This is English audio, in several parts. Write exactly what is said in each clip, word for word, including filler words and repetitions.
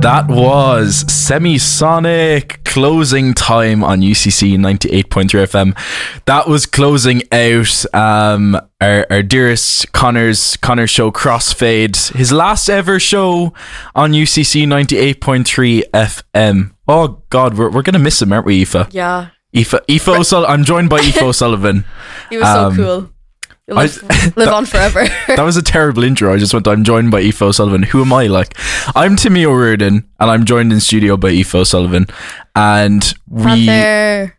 That was Semisonic, Closing Time on U C C ninety-eight point three F M. That was closing out um, our, our dearest Connor's Connor show, Crossfade, his last ever show on U C C ninety-eight point three F M. Oh God, we're we're gonna miss him, aren't we, Aoife? Yeah. Aoife, Aoife O'Sul- I'm joined by Aoife O'Sullivan. He was Um, so cool. You'll live, I- live that- on forever. That was a terrible intro. I just went, I'm joined by Aoife O'Sullivan. Who am I? Like, I'm Timmy O'Riordan, and I'm joined in studio by Aoife O'Sullivan. And we, there.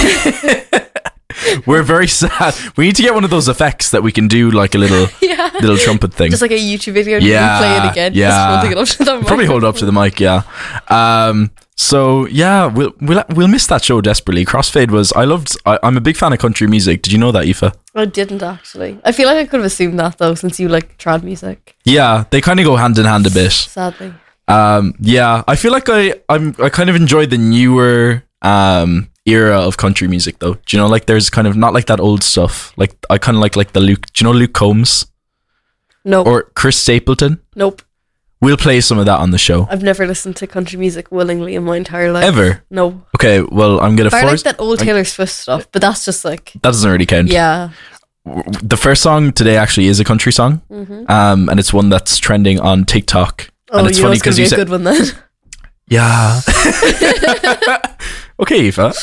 we're very sad. We need to get one of those effects that we can do, like a little Yeah. little trumpet thing. Just like a YouTube video and Yeah, you play it again. yeah. Just holding it up to the mic. Probably hold it up to the mic, yeah. Um, so yeah, we'll we'll we'll miss that show desperately. Crossfade was I loved. I, I'm a big fan of country music. Did you know that, Aoife? I didn't actually. I feel like I could have assumed that though, since you like trad music. Yeah, they kind of go hand in hand a bit. Sadly. Um, yeah, I feel like I I'm I kind of enjoy the newer um era of country music though. Do you know, like there's kind of not like that old stuff. Like I kind of like like the Luke. Do you know Luke Combs Nope. or Chris Stapleton? nope. We'll play some of that on the show. I've never listened to country music willingly in my entire life. Ever? No. Okay, well I'm gonna I like force that old Taylor Swift stuff, but that's just like that doesn't really count. yeah. The first song today actually is a country song, Mm-hmm. um, and it's one that's trending on TikTok. Oh, and it's you know funny it's gonna because be you a said, good one then. yeah. Okay, Aoife.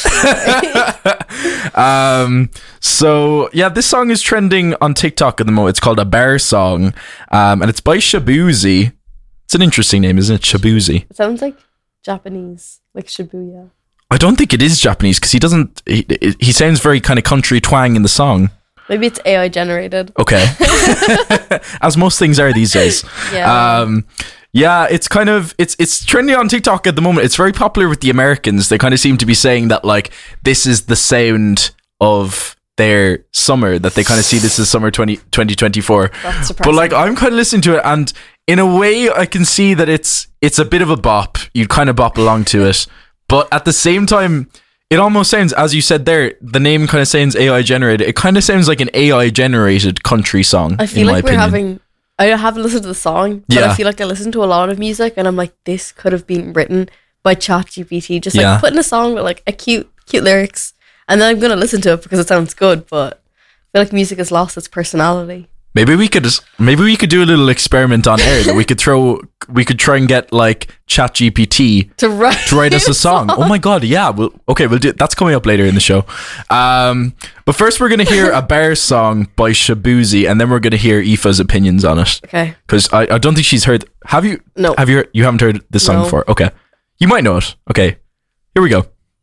um, so yeah, this song is trending on TikTok at the moment. It's called A Bear Song, um, and it's by Shabuzi. It's an interesting name, isn't it? Shabuzi. It sounds like Japanese, like Shibuya. I don't think it is Japanese because he doesn't. He, he sounds very kind of country twang in the song. Maybe it's A I generated. Okay, as most things are these days. Yeah. Um, yeah, it's kind of it's it's trending on TikTok at the moment. It's very popular with the Americans. They kind of seem to be saying that like this is the sound of their summer. That they kind of see this as summer twenty twenty-four. That's But like I'm kind of listening to it, and in a way, I can see that it's it's a bit of a bop. You kind of bop along to it, but at the same time, it almost sounds, as you said there, the name kind of sounds A I generated. It kind of sounds like an A I generated country song. I feel in like my we're opinion. having. I haven't listened to the song, but Yeah. I feel like I listen to a lot of music, and I'm like, this could have been written by ChatGPT. Just like Yeah. putting a song with like a cute, cute lyrics, and then I'm gonna listen to it because it sounds good. But I feel like music has lost its personality. Maybe we could maybe we could do a little experiment on air that we could throw we could try and get like ChatGPT To write, to write us a song. Oh my god, yeah. We'll okay, we'll do that's coming up later in the show. Um, but first we're gonna hear a Bear song by Shabuzi, and then we're gonna hear Aoife's opinions on it. Okay. Because I, I don't think she's heard. Have you? No. Have you? You haven't heard this song No. before? Okay, you might know it. Okay, here we go.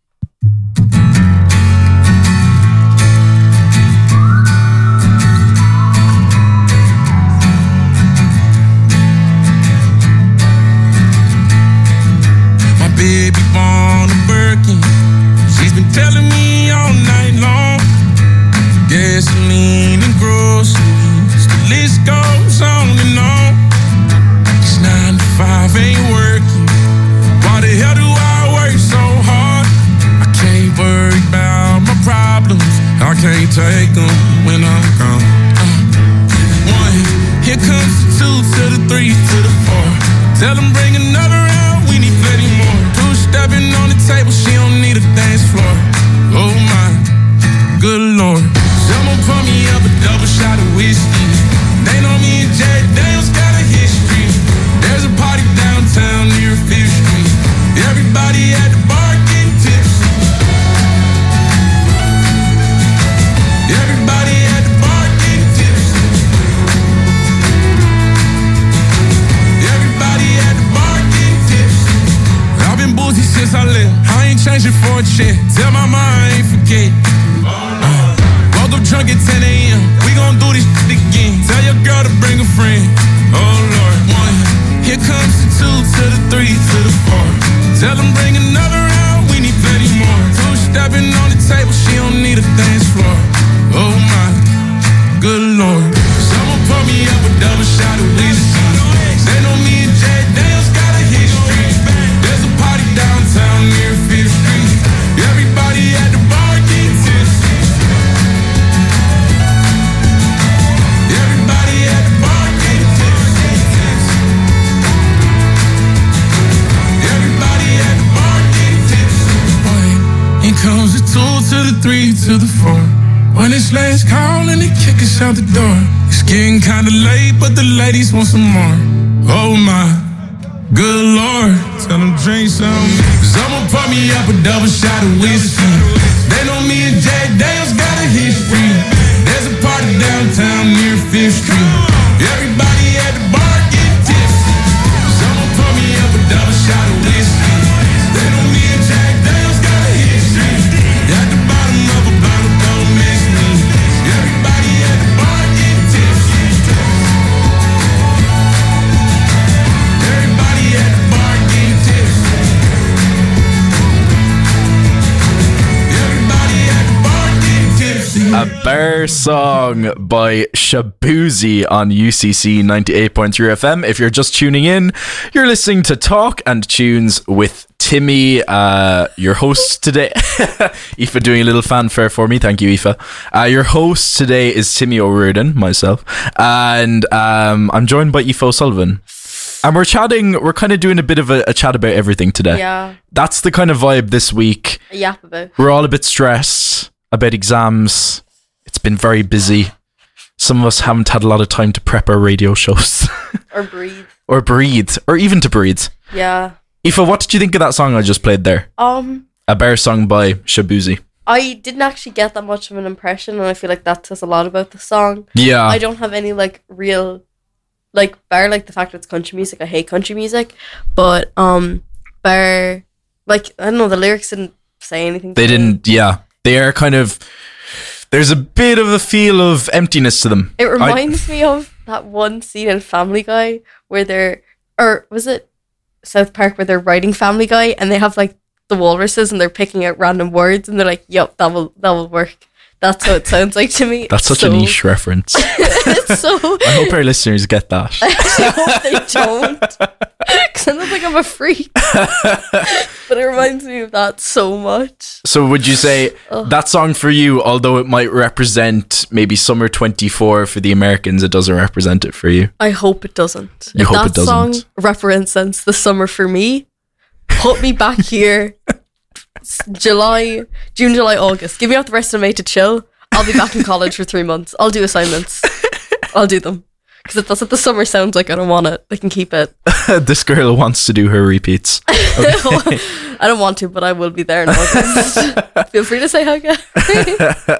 Baby born a Birkin. She's been telling me all night long. Gasoline and groceries, the list goes on and on. This nine to five ain't working. Why the hell do I work so hard? I can't worry about my problems. I can't take them when I'm gone. Uh, one, here comes the two to the three to the four. Tell them bring another round, we need plenty more. Stepping on the table, she don't need a dance floor. Oh my, good lord. Someone pour me up a double shot of whiskey. They know me and Jack Daniels got a history. There's a party downtown near Fifth Street. Everybody at the bar getting tipsy. Everybody at the bar getting tipsy. Everybody at the bar getting tipsy. I've been boozy since I left. I ain't changing for a check. Tell my mom I ain't forget. Uh, woke up drunk at ten a.m. We gon' do this shit again. Tell your girl to bring a friend. Oh Lord. One. Here comes the two to the three to the four. Tell them bring another round. We need plenty more. Two stepping on the table. She don't need a dance floor. Oh my, good lord. Someone pour me up a double shot of whiskey. They know me and Jack Daniels got a history. There's a party downtown near Fifth Street. Everybody at the bar getting tipsy. Everybody at the bar getting tipsy. comes the two to the three to the four. When it's last call and they kick us out the door. It's getting kinda late, but the ladies want some more. Oh my, good lord. Tell them drink some. Cause I'ma pour me up a double shot of whiskey. They know me and Jack Daniels got a history. There's a party downtown near Fifth Street. Everybody at the bar getting tipsy. Cause I'ma pour me up a double shot of whiskey. They know me and Jack Daniels got a history. At the bottom of a bottle, don't miss me. Everybody at the bar getting tipsy. Everybody at the bar getting tipsy. Everybody at the bar getting tipsy. A Bear song by Shabuzi on U C C ninety-eight point three F M. If you're just tuning in, you're listening to Talk and Tunes with Timmy, uh, your host today. Aoife doing a little fanfare for me. Thank you, Aoife. Uh, your host today is Timmy O'Riordan, myself. And um, I'm joined by Aoife O'Sullivan. And we're chatting, we're kind of doing a bit of a, a chat about everything today. Yeah. That's the kind of vibe this week. A yap about. We're all a bit stressed about exams. It's been very busy. Some of us haven't had a lot of time to prep our radio shows. Or breathe. Or breathe. Or even to breathe. Yeah. Aoife, what did you think of that song I just played there? Um, A Bear song by Shabuzi. I didn't actually get that much of an impression, and I feel like that says a lot about the song. Yeah. I don't have any like real, like bar like the fact that it's country music. I hate country music, but um, bar like I don't know, the lyrics didn't say anything. They to me. didn't, yeah. They are kind of, there's a bit of a feel of emptiness to them. It reminds I, me of that one scene in Family Guy where they're, or was it South Park, where they're writing Family Guy and they have like the walruses and they're picking out random words and they're like, yep, that will that will work. That's what it sounds like to me. That's such so, a niche reference. It's so I hope our listeners get that. I hope they don't, because I don't think I'm a freak. But it reminds me of that so much. So would you say Ugh. that song for you, although it might represent maybe summer twenty-four for the Americans, it doesn't represent it for you? I hope it doesn't. You if hope that it doesn't. song represents the summer for me, put me back here. July, June, July, August. Give me out the rest of May to chill. I'll be back in college for three months. I'll do assignments. I'll do them. Because if that's what the summer sounds like, I don't want it. They can keep it. This girl wants to do her repeats. Okay. I don't want to, but I will be there in August. Feel free to say hi.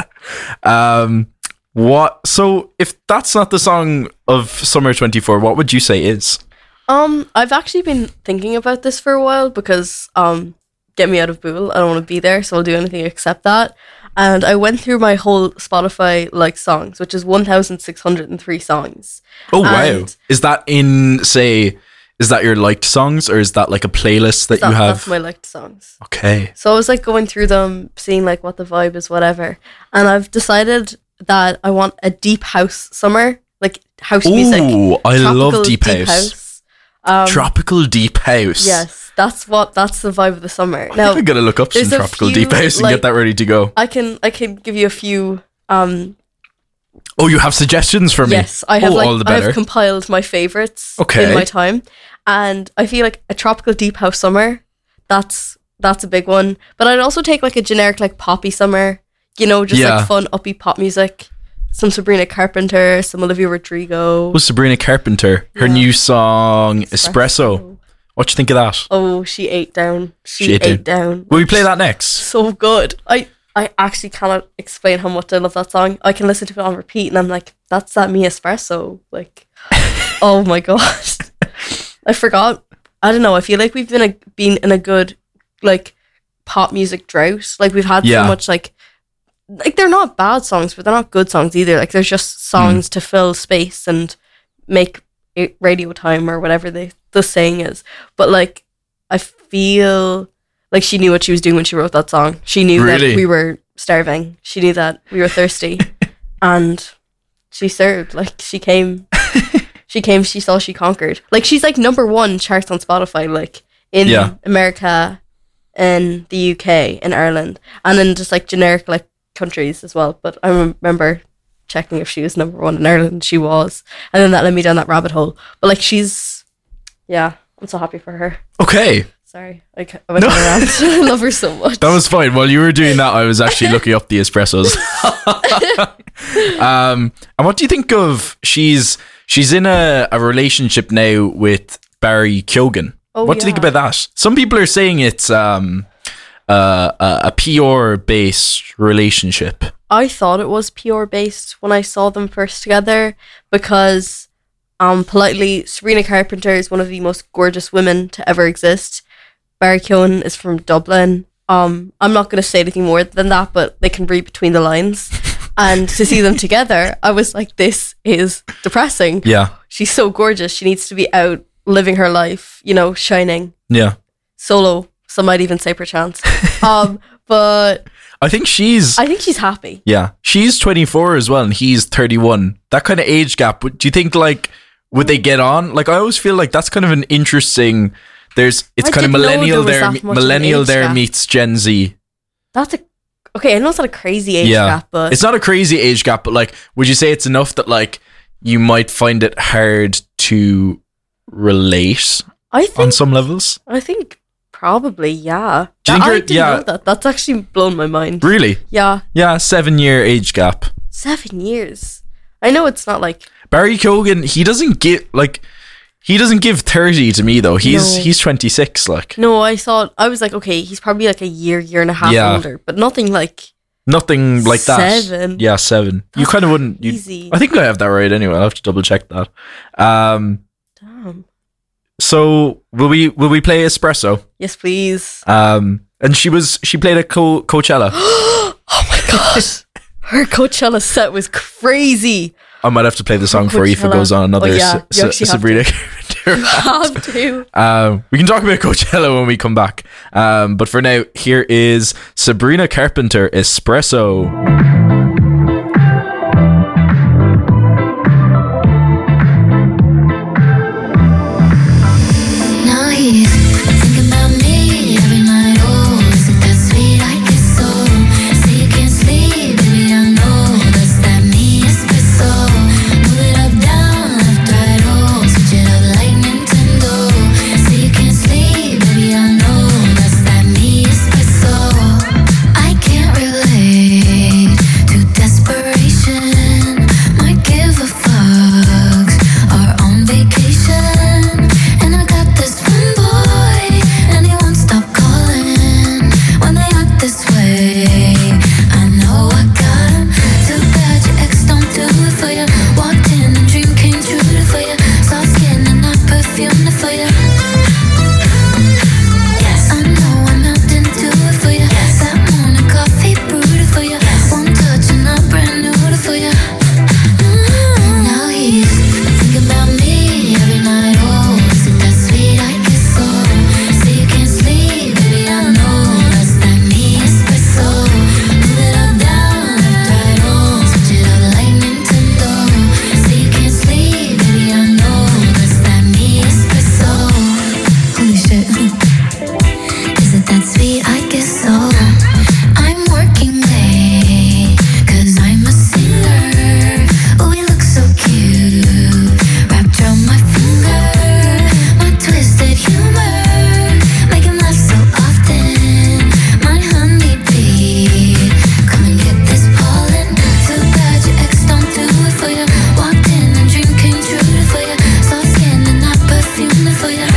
um, what? So if that's not the song of summer twenty-four, what would you say is? Um, I've actually been thinking about this for a while because um. Get me out of Boole. I don't want to be there, so I'll do anything except that. And I went through my whole Spotify like songs, which is one thousand six hundred three songs. Oh, and wow. Is that in, say, is that your liked songs, or is that like a playlist that, that you have? That's my liked songs. Okay. So I was like going through them, seeing like what the vibe is, whatever. And I've decided that I want a deep house summer, like house Ooh, music. Ooh, I love Tropical deep house. house. Um, Tropical deep house. Yes, that's what that's the vibe of the summer. I Now think I'm gonna look up some there's a tropical few, deep house and like- get that ready to go. I can I can give you a few. Um, Oh, you have suggestions for me? yes, I have oh, like all the I better. have compiled my favorites Okay. in my time, and I feel like a tropical deep house summer. That's that's a big one. But I'd also take like a generic like poppy summer. You know, just Yeah. like fun uppy pop music. Some Sabrina Carpenter, some Olivia Rodrigo. Oh, Sabrina Carpenter, her Yeah. new song Espresso. What you think of that? Oh, she ate down. She, She ate ate, down. Will we play that next? So good. I I actually cannot explain how much I love that song. I can listen to it on repeat and I'm like, that's that me espresso. Like, oh my gosh. I forgot. I don't know. I feel like we've been a, been in a good like pop music drought. Like we've had Yeah. so much like like they're not bad songs, but they're not good songs either. Like there's just songs mm. to fill space and make it radio time or whatever the the saying is. But like I feel like she knew what she was doing when she wrote that song. She knew Really? that we were starving. She knew that we were thirsty, and she served. Like she came, she came. She saw. She conquered. Like she's like number one charts on Spotify. Like in Yeah. America, in the U K, in Ireland, and in just like generic like countries as well. But I remember checking if she was number one in Ireland. She was, and then that led me down that rabbit hole. But like she's, yeah, I'm so happy for her. Okay. Sorry, I, ca- I went no. around. I love her so much. That was fine. While you were doing that, I was actually looking up the espressos. um, and what do you think of? She's she's in a, a relationship now with Barry Keoghan. Oh, what yeah. do you think about that? Some people are saying it's um, uh, a, a P R based relationship. I thought it was P R based when I saw them first together because, um, politely, Sabrina Carpenter is one of the most gorgeous women to ever exist. Barry Keoghan is from Dublin. Um, I'm not going to say anything more than that, but they can read between the lines. And to see them together, I was like, this is depressing. Yeah. She's so gorgeous. She needs to be out living her life, you know, shining. Yeah. Solo. Some might even say perchance. um, but I think she's... I think she's happy. Yeah. She's twenty-four as well and he's thirty-one. That kind of age gap, do you think, like, would they get on? Like, I always feel like that's kind of an interesting... There's It's I kind of didn't know millennial there there, was that much of an millennial age there gap. meets Gen Z. That's a... Okay, I know it's not a crazy age Yeah. gap, but... It's not a crazy age gap, but, like, would you say it's enough that, like, you might find it hard to relate I think... on some levels? I think probably, yeah. Do you think I you're- didn't yeah. know that. That's actually blown my mind. Really? Yeah. Yeah, seven year age gap. Seven years. I know it's not like... Barry Keoghan, he doesn't give, like... He doesn't give thirty to me though. He's No. he's twenty-six. Like No, I thought... I was like, okay, he's probably like a year, year and a half Yeah. older. But nothing like... nothing like that. Seven. Yeah, seven. you That's kind of wouldn't. You, Easy. I think I have that right anyway. I'll have to double check that. Um. Damn. So will we will we play Espresso? Yes, please. Um. And she was she played at Co- Coachella. Oh my god. Her Coachella set was crazy. I might have to play the song for you if it Coachella. goes on another Oh, yeah. S- You S- actually have Sabrina. You have to. Um, we can talk about Coachella when we come back. Um, but for now, here is Sabrina Carpenter, Espresso. Now he's thinking about me every night. Oh, is it that sweet? I guess so. Say you can't sleep, baby. I know that's that me espresso. Move it up, down, left, right. Oh, switch it up like Nintendo. Say you can't sleep, baby. I know that's that me espresso. I can't relate to desperation. Might give a fuck. Are on vacation. And I got this one boy, and he won't stop calling when they act this way. I know I got him. Too bad your ex don't do it for you. Walked in and dream came true for you. Soft skin and not perfume for you. Yes, I know I'm out and do it for you. Yes, that morning coffee brewed for you. Yes, one touch and I'm brand new for you. Now he's thinking about me every night. Oh, is it that sweet? I guess so. Say you can't sleep, baby. I know that's that me espresso. Move it up, down, left, right. Oh, switch it up like Nintendo. Say you can't sleep, baby. I know that's that me espresso. Holy shit. Is it that sweet? I guess so. I'm working late, cause I'm a singer. Oh, we look so cute, wrapped around my finger. My twisted humor, make him laugh so often. My honeybee, come and get this pollen. Too bad your ex don't do it for you. Walked in and dream came true for you. Soft skin and not perfume for you.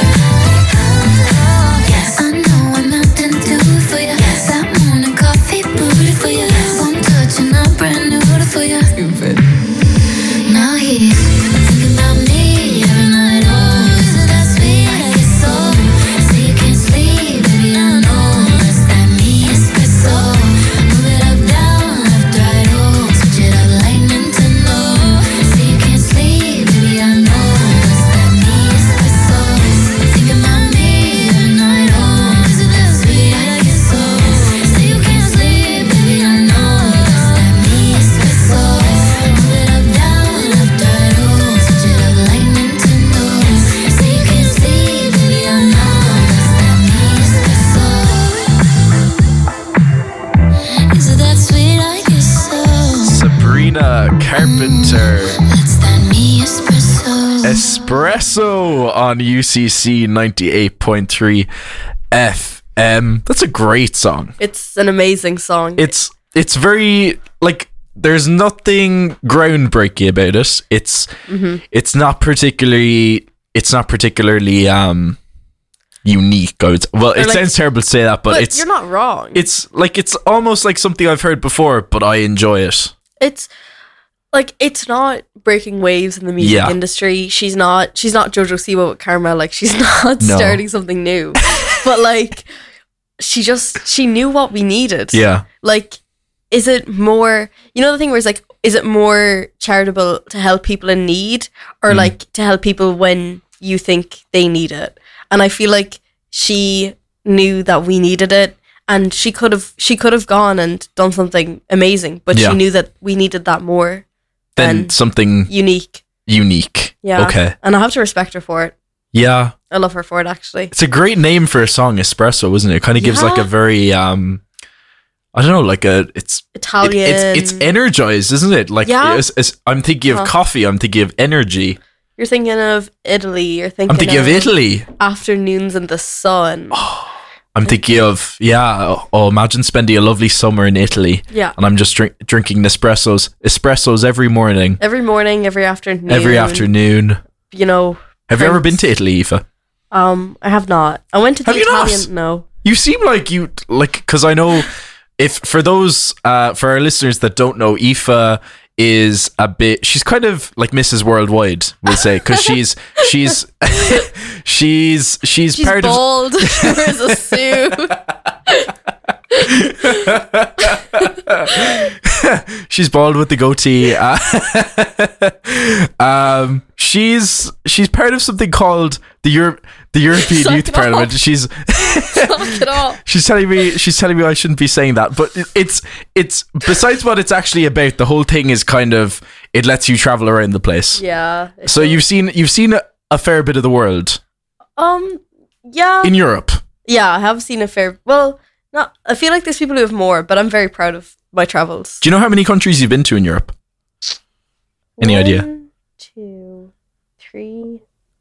Yes, I know I'm out and do it for you. That morning coffee brewed for you. One touch and I'm brand new for you. Now he's thinking about me every night. Oh, is it that sweet? I guess so. Say you can't sleep, baby. I know that's that me espresso. Move it up, down, left, right. Oh, switch it up like Nintendo. Say you can't sleep, baby. I know that's that me espresso. Thinking about me every night. Oh, is it that sweet? I guess so. Say you can't sleep, baby. I know that's that me espresso. Move it up, down, left, right. Oh, switch it up like Nintendo. Say you can't sleep, baby. I know that's that me espresso. Is it that sweet? I guess so. Sabrina Carpenter. That's that me espresso. Espresso on U C C ninety-eight point three F M. That's a great song. It's an amazing song. It's it's very like there's nothing groundbreaking about it. It's Mm-hmm. it's not particularly it's not particularly um unique. I would, well, it like- sounds terrible to say that, but, but it's you're not wrong. it's like it's almost like something I've heard before, but I enjoy it. It's like it's not breaking waves in the music Yeah. industry. She's not she's not JoJo Siwa with Karma. Like she's not No. starting something new. But like she just she knew what we needed. Yeah. Like, is it more you know the thing where it's like, is it more charitable to help people in need or Mm. like to help people when you think they need it? And I feel like she knew that we needed it. And she could have she could have gone and done something amazing, but Yeah. she knew that we needed that more Then And- something unique. unique. Yeah. Okay. And I have to respect her for it. Yeah. I love her for it actually. It's a great name for a song, Espresso, isn't it? It kind of gives like a Yeah. very um I don't know, like a it's it- Italian. it's it's energized, isn't it? Like Yeah. it's, it's, I'm thinking of Huh. coffee, I'm thinking of energy. You're thinking of Italy. You're thinking, I'm thinking of Italy. Afternoons in the sun. I'm thinking of yeah, oh, oh imagine spending a lovely summer in Italy Yeah. and I'm just drink, drinking Nespressos, espressos every morning, Every morning, every afternoon. every afternoon. You know. Have you ever been drinks. to Italy, Aoife? Um, I have not. I went to the Have you not? Italian. No. You seem like you like because I know if for those uh for our listeners that don't know, Aoife is a bit she's kind of like Missus Worldwide, we'll say, because she's she's she's she's She's part of bald. She wears a suit. she's bald with the goatee. Uh, um, she's she's part of something called the Europe the European Suck Youth it Parliament. off. She's Knock it off. she's telling me she's telling me I shouldn't be saying that, but it- it's it's besides what it's actually about. The whole thing is kind of it lets you travel around the place. Yeah. it So does. you've seen you've seen a, a fair bit of the world Um. Yeah. in Europe. yeah, I have seen a fair. Well, not. I feel like there's people who have more, but I'm very proud of my travels. Do you know how many countries you've been to in Europe? Any idea? One, two, three,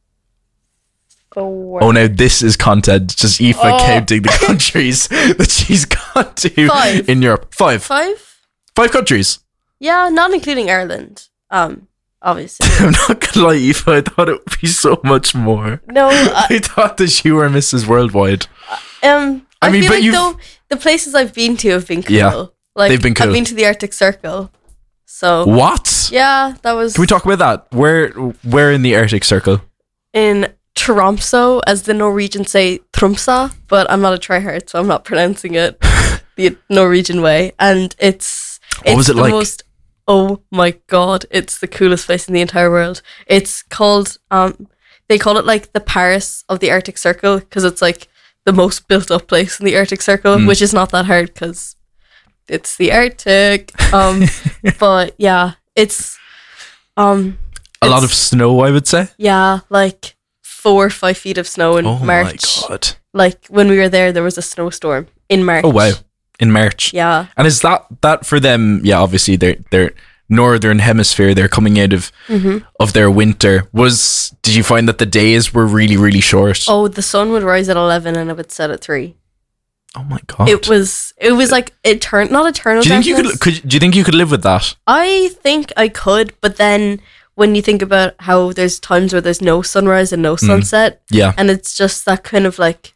four. Oh, now this is content. Just Aoife Oh. counting the countries that she's gone to Five. in Europe. Five. Five? Five countries. Yeah, not including Ireland. Um, obviously. I'm not gonna lie, Aoife. I thought it would be so much more. No. Uh, I thought that you were Missus Worldwide. um. I, I mean, feel but like you've- though the places I've been to have been cool. Yeah, like they've been cool. I've been to the Arctic Circle. So What? yeah, that was Can we talk about that? Where where in the Arctic Circle? in Tromsø, as the Norwegians say, Tromsø, but I'm not a tryhard, so I'm not pronouncing it the Norwegian way. And it's it's What was it the like? most oh my god, it's the coolest place in the entire world. It's called um they call it like the Paris of the Arctic Circle because it's like the most built up place in the Arctic Circle, Mm. which is not that hard because it's the Arctic. Um but yeah, it's um A lot it's- of snow, I would say. yeah, like four or five feet of snow in Oh March. my god. Like when we were there, there was a snowstorm in March. Oh wow. In March. Yeah. And is that that for them? Yeah, obviously they're they're northern hemisphere. They're coming out of Mm-hmm. of their winter. Was did you find that the days were really really short? Oh, the sun would rise at eleven and it would set at three. Oh my god! It was. It was like etern- not eternal. Do you think you darkness. could? Could do you think you could live with that? I think I could, but then when you think about how there's times where there's no sunrise and no sunset, Yeah. and it's just that kind of like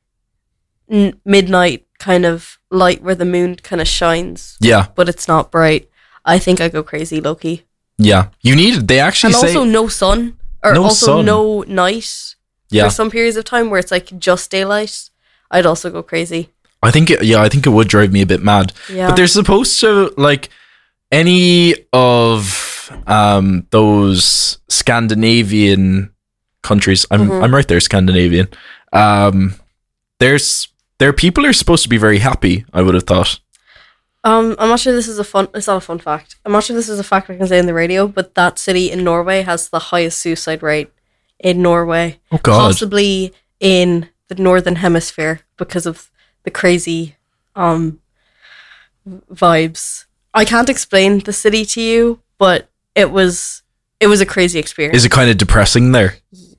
n- midnight kind of light where the moon kind of shines, Yeah. but it's not bright. I think I go crazy, Loki. Yeah. You need. They actually And say. also no sun, or No also sun. no night yeah. for some periods of time where it's like just daylight. I'd also go crazy. I think. It, yeah. I think it would drive me a bit mad. Yeah. But they're supposed to like any of um those Scandinavian countries. I'm Mhm. I'm right there, Scandinavian. Um, there's their people are supposed to be very happy. I would have thought. Um, I'm not sure this is a fun. It's not a fun fact. I'm not sure this is a fact I can say in the radio, but that city in Norway has the highest suicide rate in Norway, Oh God. possibly in the northern hemisphere because of the crazy um vibes. I can't explain the city to you, but it was it was a crazy experience. Is it kind of depressing there?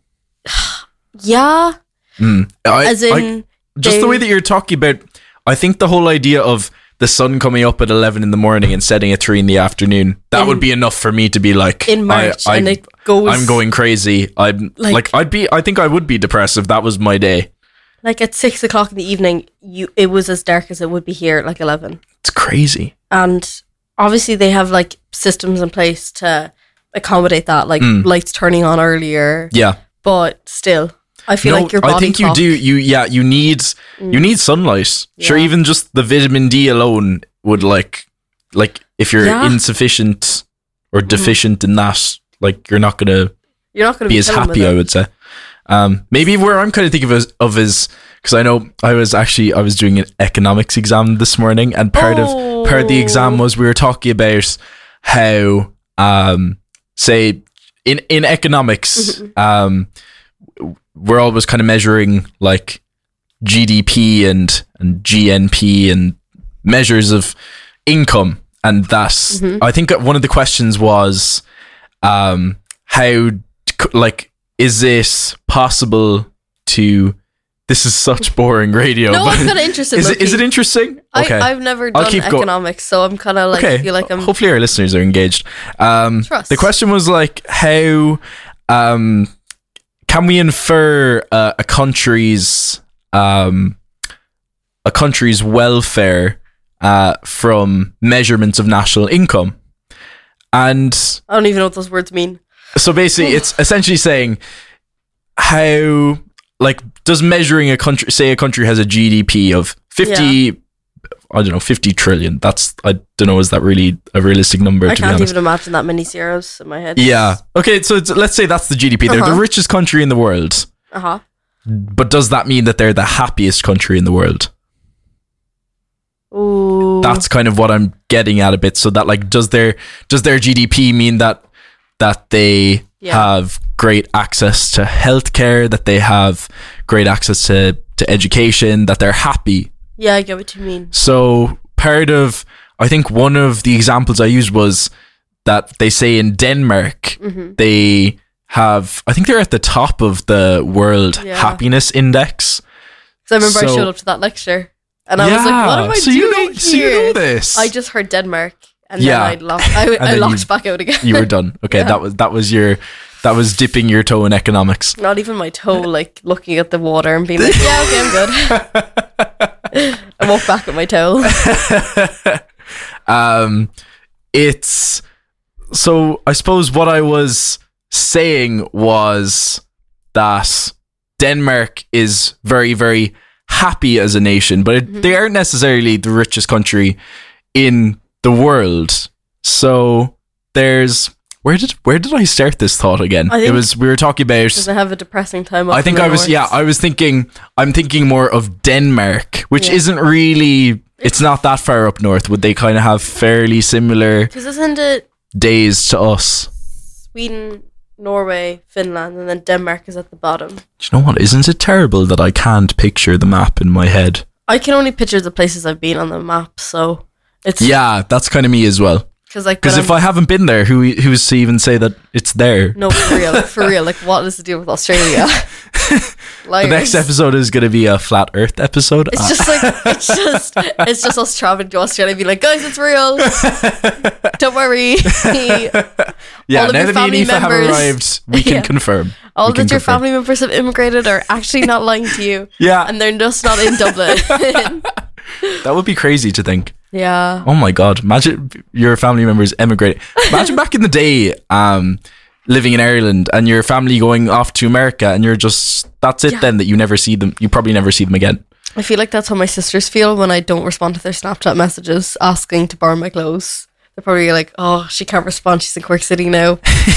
Yeah. Mm. I, As in, I, just they- the way that you're talking about, I think the whole idea of the sun coming up at eleven in the morning and setting at three in the afternoon, that In- would be enough for me to be like, in March, I, I, and it goes I'm going crazy. I'm like, Like- I'd be, I think I would be depressed if that was my day. like at six o'clock in the evening. You, it was as dark as it would be here at like eleven, It's crazy. and obviously they have like systems in place to accommodate that, like Mm. lights turning on earlier. Yeah. But still, I feel No, like your body I think you clock- do. You yeah. You need you need sunlight. Sure, Yeah. even just the vitamin D alone would like like if you're Yeah. insufficient or deficient in that, like you're not gonna You're not going to be be as chilling happy. with I it. would say. Um, maybe where I'm kind of thinking of is, of is because I know I was actually I was doing an economics exam this morning, and part of part of the exam was we were talking about how um say in in economics um we're always kind of measuring like G D P and and G N P and measures of income, and that's I think one of the questions was um how like is this possible to this is such boring radio No, but I'm kind of interested. is it is it interesting okay I, I've never I'll done keep go- economics, so I'm kind of like okay feel like I'm. hopefully our listeners are engaged. Um Trust. the question was like how um can we infer uh, a country's um a country's welfare uh from measurements of national income? And I don't even know what those words mean. so basically it's essentially saying how like does measuring a country, say a country has a G D P of fifty I don't know, fifty trillion. That's, I don't know, is that really a realistic number, I to be can't honest? even imagine that many zeros in my head. Yeah. Okay, so it's, let's say that's the G D P. They're Uh-huh. the richest country in the world. Uh huh. But does that mean that they're the happiest country in the world? Ooh. That's kind of what I'm getting at a bit. So that like, does their does their G D P mean that that they Yeah. have great access to healthcare, that they have great access to, to education, that they're happy? Yeah, I get what you mean. So part of, I think one of the examples I used was that they say in Denmark, Mm-hmm. they have, I think they're at the top of the world Yeah. happiness index. Because I remember I So- showed up to that lecture, and I was like, "What am I so doing you know, here?" So you know this. I just heard Denmark, and Yeah. then I locked. I, I then locked you- back out again. you were done. Okay, Yeah. that was that was your that was dipping your toe in economics. Not even my toe, like looking at the water and being like, "Yeah, okay, I'm good." I walked back with my toe. um, it's so I suppose what I was saying was that Denmark is very, very happy as a nation, but it, Mm-hmm. they aren't necessarily the richest country in the world. So there's where did where did I start this thought again? I It think- was we were talking about. Does it have a depressing time? Up I think in the I was north? yeah I was thinking I'm thinking more of Denmark, which Yeah. isn't really it's not that far up north. Would they kind of have fairly similar Because isn't it days to us? Sweden, Norway, Finland, and then Denmark is at the bottom? Do you know what? Isn't it terrible that I can't picture the map in my head? I can only picture the places I've been on the map, so it's Yeah, that's kind of me as well. Because like, Because when if I'm- I haven't been there, who who's to even say that it's there? no, for real, for real, like, what is the deal with Australia? The Liars. next episode is going to be a flat Earth episode. It's Ah, just like it's just it's just us traveling to Australia, and be like, guys, it's real. Don't worry. yeah, all of now your that me and family Aoife have members- arrived, we can Yeah. confirm. All We can that your confirm. family members have immigrated are actually not lying to you, Yeah, and they're just not in Dublin. that would be crazy to think. Yeah. Oh my god! Imagine your family members emigrating. Imagine back in the day, um, living in Ireland and your family going off to America, and you're just that's it. Yeah. Then that you never see them. You probably never see them again. I feel like that's how my sisters feel when I don't respond to their Snapchat messages asking to borrow my clothes. They're probably like, oh, she can't respond. She's in Cork City now.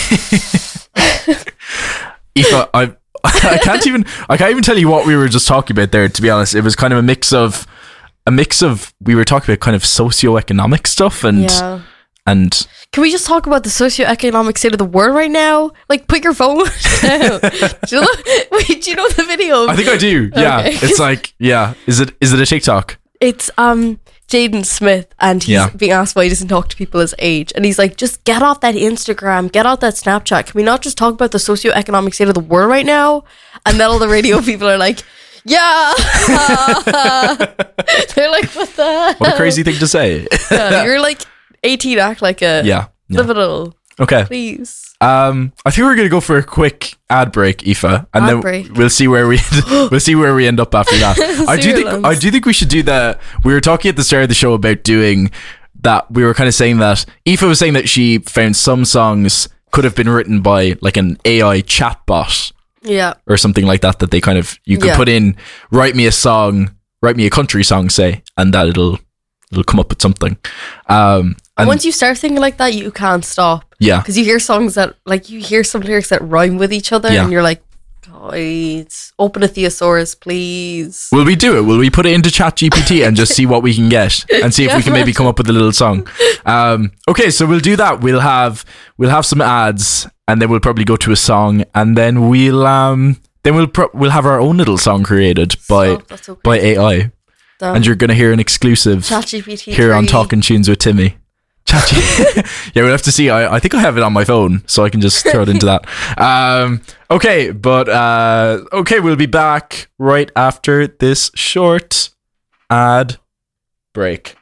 Aoife, I I can't even I can't even tell you what we were just talking about there. To be honest, it was kind of a mix of a mix of we were talking about kind of socioeconomic stuff and Yeah. and Can we just talk about the socioeconomic state of the world right now? Like, put your phone down. do, you know, wait, do you know the video? I think I do. Yeah, Okay. it's like yeah. Is it is it a TikTok? It's um. Jaden Smith, and he's Yeah. being asked why he doesn't talk to people his age, and he's like, just get off that Instagram, get off that Snapchat. Can we not just talk about the socioeconomic state of the world right now? And then all the radio people are like, yeah. They're like, what the hell? What a crazy thing to say. Yeah, you're like eighteen, act like a Yeah. yeah. live a little, Okay. please. Um, I think we're gonna go for a quick ad break, Aoife, and Ad then break. we'll see where we we'll see where we end up after that. I do think Zero I do think we should do that. We were talking at the start of the show about doing that. We were kind of saying that Aoife was saying that she found some songs could have been written by like an A I chatbot Yeah. or something like that. That they kind of you could Yeah. put in, write me a song, write me a country song, say, and that it'll it'll come up with something. Um, and Once you start thinking like that, you can't stop. yeah, Because you hear songs that, like, you hear some lyrics that rhyme with each other, Yeah. and you're like, guys, open a thesaurus, please. will we do it? Will we put it into ChatGPT and just see what we can get and see if Yeah, we can maybe right. come up with a little song? Um, okay, so we'll do that. We'll have we'll have some ads, and then we'll probably go to a song, and then we'll um then we'll pro- we'll have our own little song created by Oh, that's okay. by A I, Damn. and you're gonna hear an exclusive ChatGPT here on three. Talking Tunes with Timmy. ChatGPT. Yeah, we'll have to see. I, I think I have it on my phone, so I can just throw it into that. Um, okay, but uh, okay, we'll be back right after this short ad break.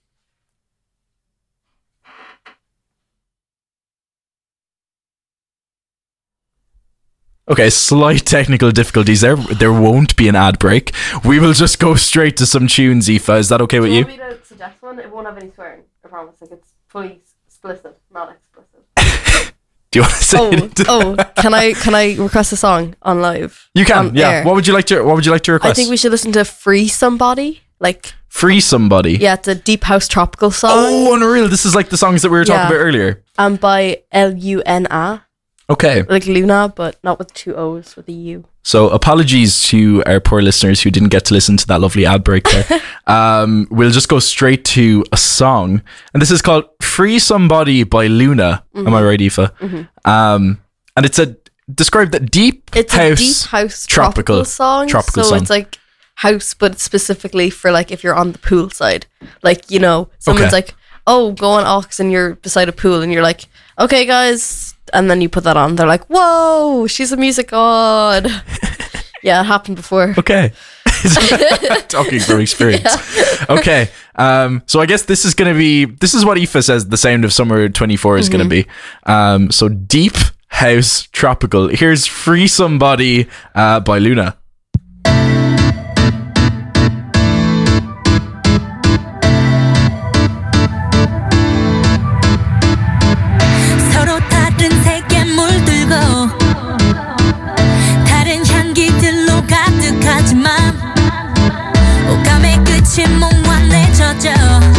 Okay, slight technical difficulties there. There won't be an ad break. We will just go straight to some tunes, Aoife. Is that okay with Do you? you want me to suggest one? It won't have any swearing. I promise. Like, it's fully explicit, not explicit. Do you want to say Oh, it? oh, can I can I request a song on live? You can, on yeah. air? What would you like to? What would you like to I request? think we should listen to "Free Somebody." Like, Free Somebody. yeah, it's a deep house tropical song. Oh, unreal! This is like the songs that we were talking Yeah. about earlier. Um, by L U N A, Okay, like Luna, but not with two O's, with a U. so apologies to our poor listeners who didn't get to listen to that lovely ad break there. um, we'll just go straight to a song, and this is called "Free Somebody" by Luna. Mm-hmm. Am I right, Aoife? Um, and it's a describe that deep It's house, a deep house tropical- tropical, song. tropical so song. it's like house, but specifically for like if you're on the pool side. Like, you know, someone's Okay. like, oh, go on Ox, and you're beside a pool, and you're like, okay, guys. And then you put that on. They're like, whoa, she's a music god. Yeah, it happened before. Okay. Talking from experience. Okay. Um, so I guess this is going to be, this is what Aoife says the sound of summer twenty-four is going to be. Um, so deep house tropical. Here's Free Somebody uh, by Luna. 서로 다른 세계 물들고 다른 향기들로 가득하지만 오감의 끝이 몽환에 젖어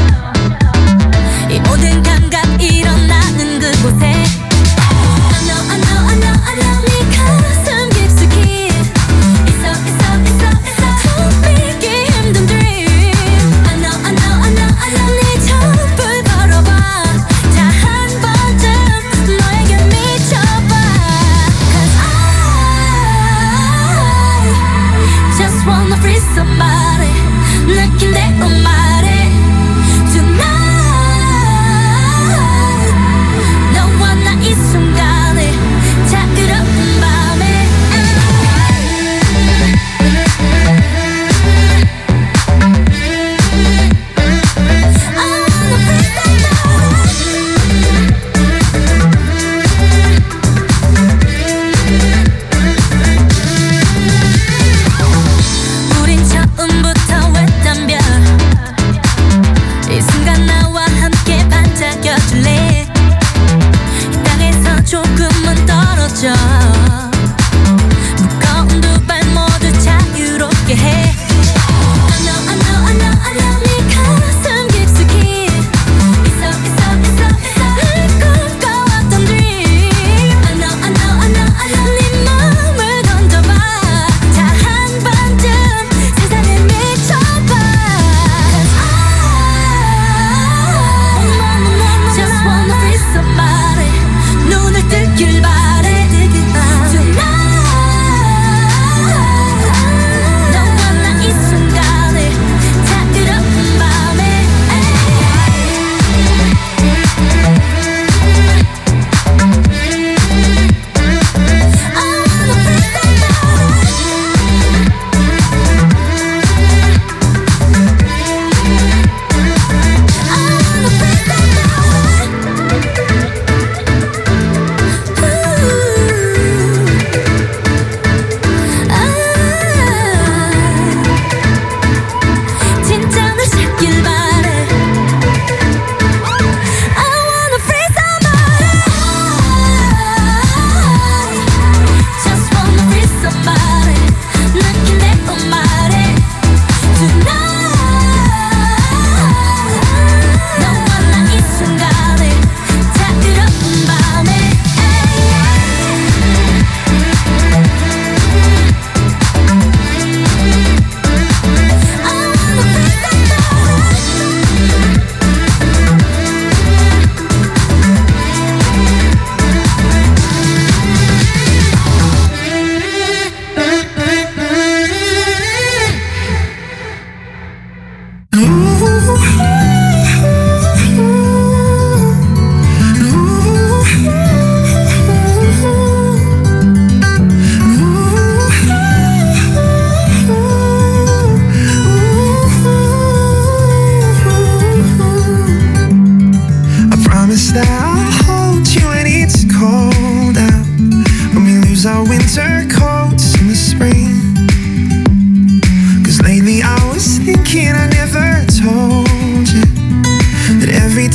이 모든 감각 일어나는 그곳에 I know I know I know I know 네 가슴 깊숙이 이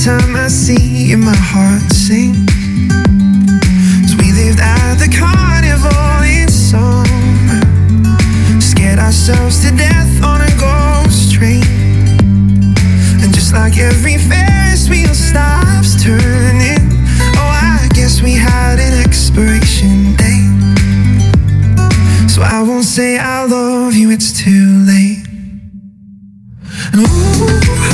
time I see you, my heart sings. We lived at the carnival in summer, scared ourselves to death on a ghost train. And just like every Ferris wheel stops turning, oh, I guess we had an expiration date. So I won't say I love you, it's too late. And ooh,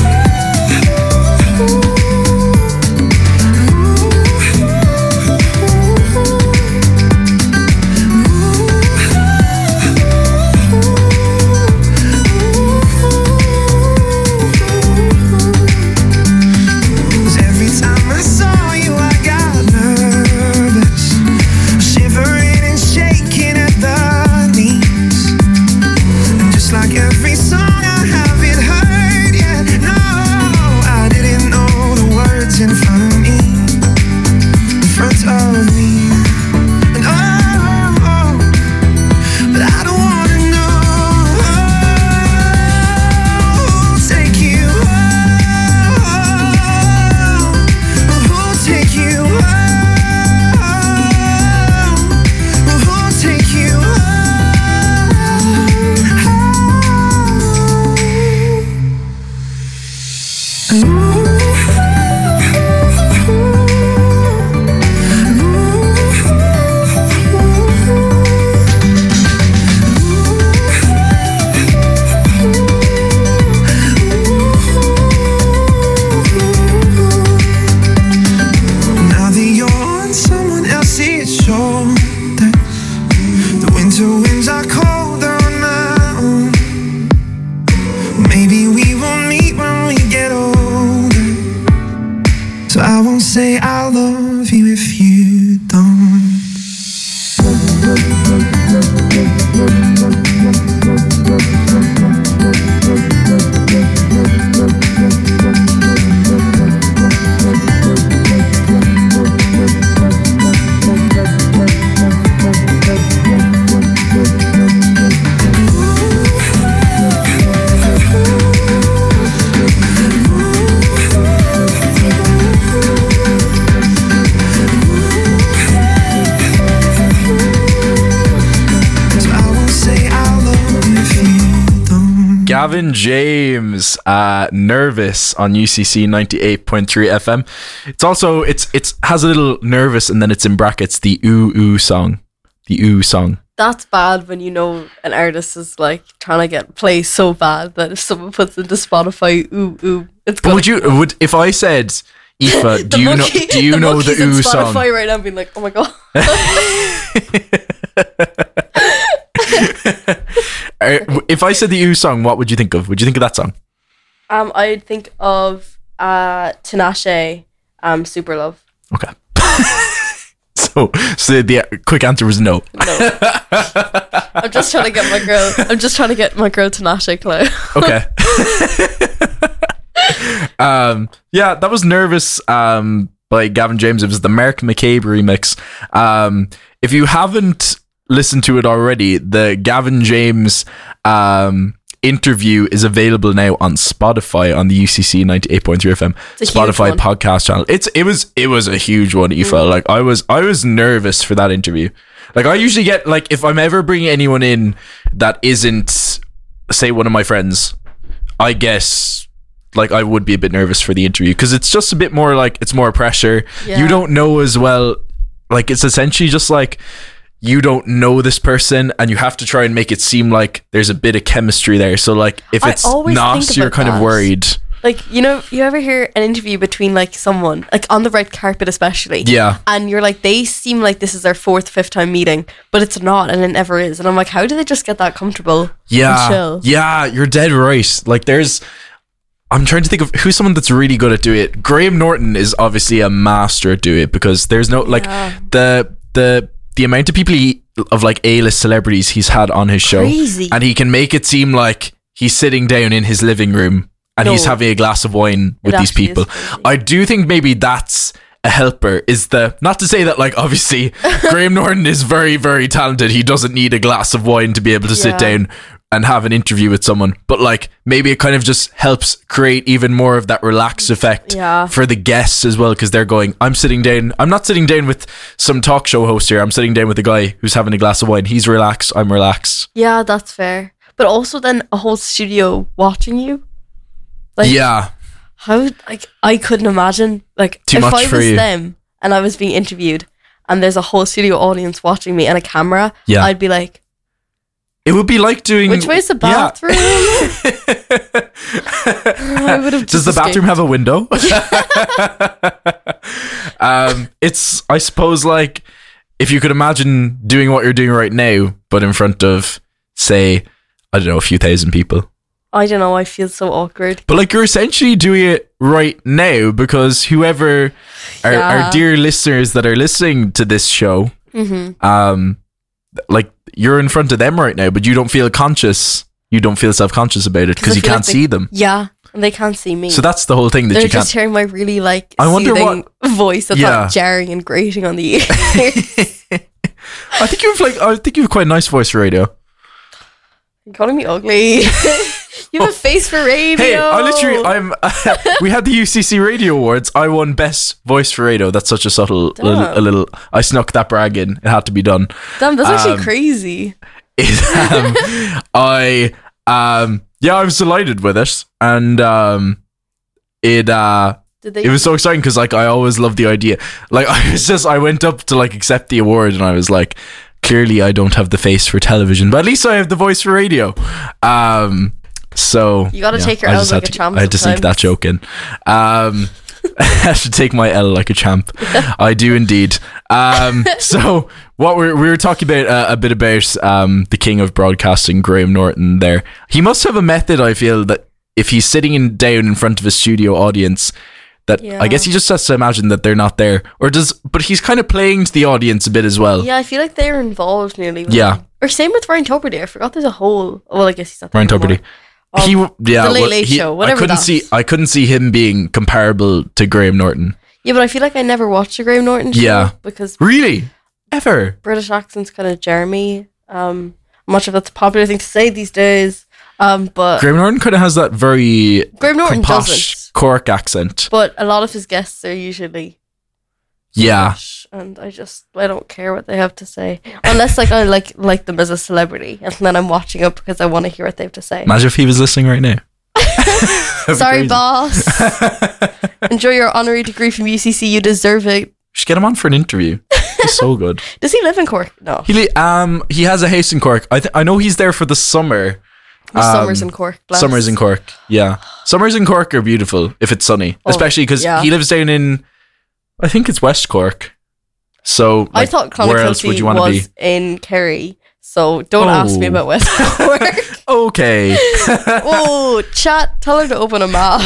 Gavin James, uh, Nervous on U C C ninety-eight point three F M. It's also, it's it's has a little nervous and then it's in brackets, the ooh ooh song. The ooh song. That's bad when you know an artist is like trying to get play so bad that if someone puts into Spotify ooh ooh, it's But would you, would, if I said, Aoife, do you know, do you the know the ooh in song? Spotify right now being like, oh my god. If I said the ooh song, what would you think of? Would you think of that song? Um, I'd think of uh, Tinashe, um, Super Love. Okay. so, so the quick answer was no. No. I'm just trying to get my girl. I'm just trying to get my girl Tinashe clout. Okay. um, yeah, that was Nervous. Um, by Gavin James. It was the Mark McCabe remix. Um, if you haven't listened to it already, the Gavin James um, interview is available now on Spotify on the U C C ninety-eight point three F M Spotify podcast channel. It's it was it was a huge one. You mm. felt like I was I was nervous for that interview. Like I usually get like if I'm ever bringing anyone in that isn't say one of my friends, I guess like I would be a bit nervous for the interview because it's just a bit more like it's more pressure. Yeah. You don't know as well. Like it's essentially just like you don't know this person and you have to try and make it seem like there's a bit of chemistry there. So like if it's not, you're kind that. of worried. Like, you know, you ever hear an interview between like someone, like on the red carpet especially. Yeah. And you're like, they seem like this is their fourth, fifth time meeting, but it's not and it never is. And I'm like, how do they just get that comfortable? Yeah. And chill? Yeah, you're dead right. Like there's, I'm trying to think of who's someone that's really good at doing it. Graham Norton is obviously a master at doing it because there's no, like yeah. the, the, the amount of people he, of like A-list celebrities he's had on his show. Crazy. And he can make it seem like he's sitting down in his living room and no, he's having a glass of wine with these people. I do think maybe that's a helper, is the, not to say that like obviously Graham Norton is very, very talented. He doesn't need a glass of wine to be able to yeah. sit down and have an interview with someone, but like maybe it kind of just helps create even more of that relaxed effect Yeah. for the guests as well, because they're going, I'm sitting down, I'm not sitting down with some talk show host here, I'm sitting down with a guy who's having a glass of wine. He's relaxed, I'm relaxed. Yeah, that's fair. But also then a whole studio watching you. Like, Yeah. how, like, I couldn't imagine, like, Too if much I for was you. them and I was being interviewed and there's a whole studio audience watching me and a camera, Yeah. I'd be like, It would be like doing... which way's the Yeah. bathroom? I would have Does just the bathroom escaped. have a window? um, it's, I suppose, like, if you could imagine doing what you're doing right now, but in front of, say, I don't know, a few thousand people. I don't know, I feel so awkward. But like you're essentially doing it right now, because whoever our, Yeah. our dear listeners that are listening to this show, Mm-hmm. um, like you're in front of them right now, but you don't feel conscious. You don't feel self-conscious about it because I you feel can't like they- see them. Yeah, and they can't see me. So that's the whole thing that They're you just can't. hearing my really, like, I wonder soothing voice that's Yeah. not jarring and grating on the ear. I think you have like I think you have quite a nice voice for radio. You're calling me ugly. You have a face for radio. Hey, I literally, I'm. We had the U C C Radio Awards. I won best voice for radio. That's such a subtle, little, Damn. a little. I snuck that brag in. It had to be done. Damn, that's actually um, crazy. It, um, I um yeah, I was delighted with it, and um it uh Did they? it was so exciting because like I always loved the idea. Like I was just I went up to like accept the award, and I was like, clearly I don't have the face for television, but at least I have the voice for radio. Um, so You gotta yeah, take your I L just like had a to- champ I had to sneak that sometimes. joke in. Um. I should take my L like a champ. I do indeed. Um, so what we're, we were talking about uh, a bit about um, the king of broadcasting, Graham Norton there. He must have a method, I feel, that if he's sitting in, down in front of a studio audience, that Yeah. I guess he just has to imagine that they're not there. Or does, but he's kind of playing to the audience a bit as well. Yeah, I feel like they're involved nearly. with Yeah. him. Or same with Ryan Tuberty. I forgot there's a whole. Well, I guess he's not there Ryan anymore. Tuberty. Um, He, yeah, The Late well, Late he- Show, I whatever couldn't that see. is. I couldn't see him being comparable to Graham Norton. Yeah, but I feel like I never watched the Graham Norton show. Yeah. Because Really, ever. British accent's kind of Jeremy. Um, I'm not sure if that's a popular thing to say these days. Um, but Graham Norton kind of has that very Graham Norton posh doesn't. Cork accent. But a lot of his guests are usually Yeah. British, and I just I don't care what they have to say unless like I like like them as a celebrity, and then I'm watching it because I want to hear what they have to say. Imagine if he was listening right now. That'd be Sorry, crazy. boss. Enjoy your honorary degree from U C C. You deserve it. Just get him on for an interview. He's so good. Does he live in Cork? No. He li- um he has a house in Cork. I th- I know he's there for the summer. His Um, summers in Cork. Bless. Summers in Cork. Yeah. Summers in Cork are beautiful if it's sunny, Oh, especially because yeah. he lives down in, I think it's West Cork. So I like, thought where else would Clonakilty you want to be? was in Kerry, so don't ask me Oh. about West Cork. Okay. Oh, chat. Tell her to open a map.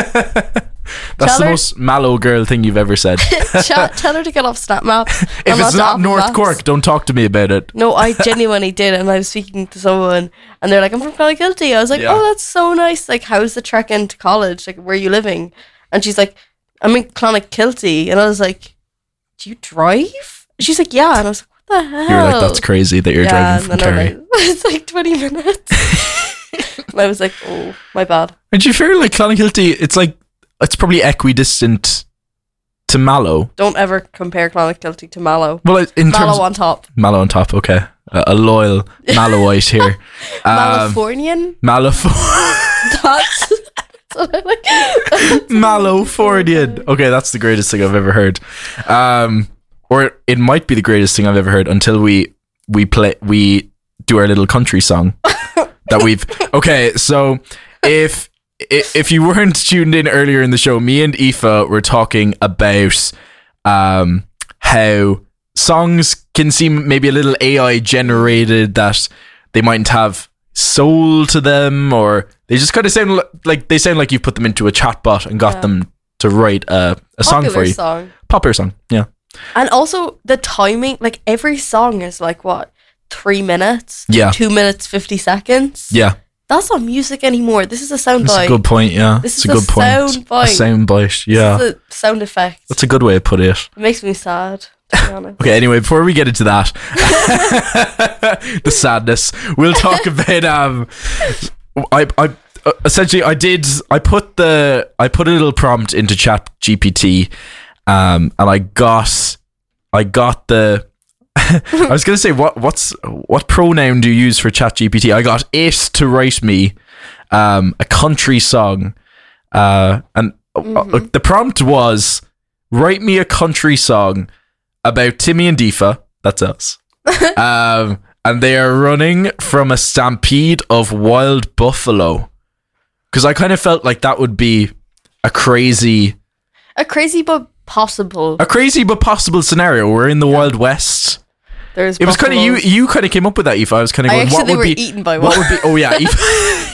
That's Tell the her- most mallow girl thing you've ever said. Chat. Tell her to get off Snap Map. If and it's to not Apple North Maps. Cork, don't talk to me about it. No, I genuinely did, and I was speaking to someone, and they're like, "I'm from Clonakilty." I was like, Yeah. "Oh, that's so nice. Like, how's the trek into college? Like, where are you living?" And she's like, "I'm in Clonakilty," and I was like, "Do you drive?" She's like, "Yeah," and I was like, "What the hell?" You're like, that's crazy that you're yeah, driving from and then I'm Kerry. like, it's like twenty minutes. And I was like, "Oh, my bad." And do you feel like Clonakilty, it's like, it's probably equidistant to Mallow. Don't ever compare Clonakilty to Mallow. Well, in terms Mallow on top. Mallow on top, okay. Uh, a loyal Mallowite here. Um, Malafornian? Mallow That's, that's what I like. Mallofordian. Okay, that's the greatest thing I've ever heard. Um, or it might be the greatest thing I've ever heard until we we play we do our little country song that we've. Okay, so if i- if you weren't tuned in earlier in the show, me and Aoife were talking about um how songs can seem maybe a little A I generated, that they mightn't have soul to them, or they just kind of sound li- like they sound like you put them into a chatbot and got Yeah. them to write a, a song for Popular you. song. Popular song, yeah. And also the timing, like every song is like what? Three minutes? Yeah. Two minutes, fifty seconds? Yeah, That's not music anymore. This is a sound that's bite. a good point, yeah. This It's is a a good point. sound bite. A sound bite, yeah. This is a sound effect. That's a good way to put it. It makes me sad. to be honest. Okay, anyway, before we get into that, the sadness, we'll talk about um I I uh, essentially I did I put the I put a little prompt into Chat G P T um and I got I got the I was gonna say what what's what pronoun do you use for Chat G P T? I got it to write me um a country song uh and Mm-hmm. uh, the prompt was write me a country song about Timmy and Deefa, that's us, um, and they are running from a stampede of wild buffalo. Because I kind of felt like that would be a crazy, A crazy but possible. a crazy but possible scenario. We're in the Wild West. There's It was kind of you. buffaloes. You kind of came up with that, Aoife. I was kind of I going, actually what they would were be eaten by what one. would be? Oh yeah, Aoife.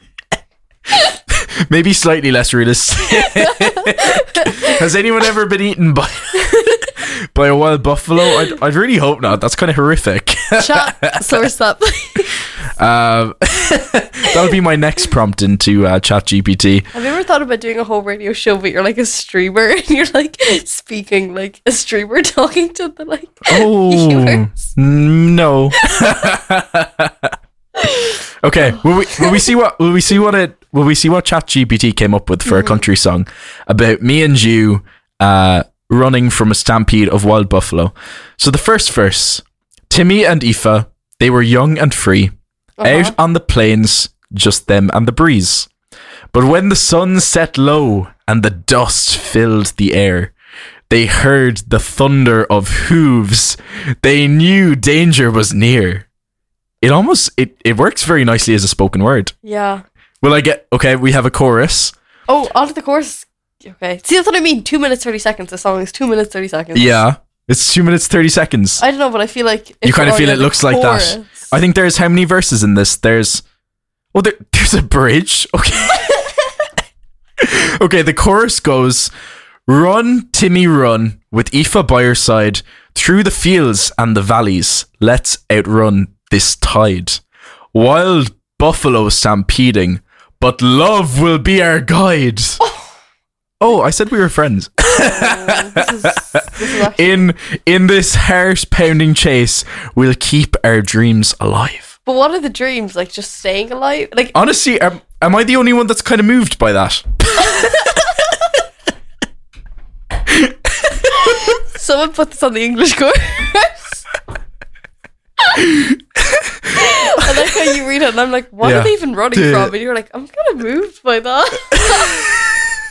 Maybe slightly less realistic. Has anyone ever been eaten by by a wild buffalo? I'd, I'd really hope not. That's kind of horrific. Chat, source that. um, that would be my next prompt into uh, Chat G P T. Have you ever thought about doing a whole radio show, but you're like a streamer and you're like speaking like a streamer talking to the like Oh viewers? no. Okay, will we will we see what will we see what it will we see what Chat G P T came up with for a country song about me and you uh, running from a stampede of wild buffalo. So the first verse: Timmy and Aoife, they were young and free, Uh-huh. out on the plains, just them and the breeze. But when the sun set low and the dust filled the air, they heard the thunder of hooves. They knew danger was near. It almost it, it works very nicely as a spoken word. Yeah. Will I get okay? We have a chorus. Oh, onto the chorus. Okay. See, that's what I mean. Two minutes thirty seconds. The song is two minutes thirty seconds. Yeah, it's two minutes thirty seconds. I don't know, but I feel like if You kind we're of feel already it on looks the like that. chorus- I think there's how many verses in this? There's oh, there, there's a bridge. Okay. Okay, the chorus goes: Run, Timmy, run, with Aoife by your side, through the fields and the valleys. Let's outrun this tide. Wild buffalo stampeding, but love will be our guide. Oh, I said we were friends. Oh, this is, this is actually, In in this heart pounding chase, we'll keep our dreams alive. but what are the dreams? Like just staying alive? Like Honestly, am, am I the only one that's kind of moved by that? someone put this on the English course. I like how you read it and I'm like, what Yeah. are they even running The- from? And you're like, I'm kind of moved by that.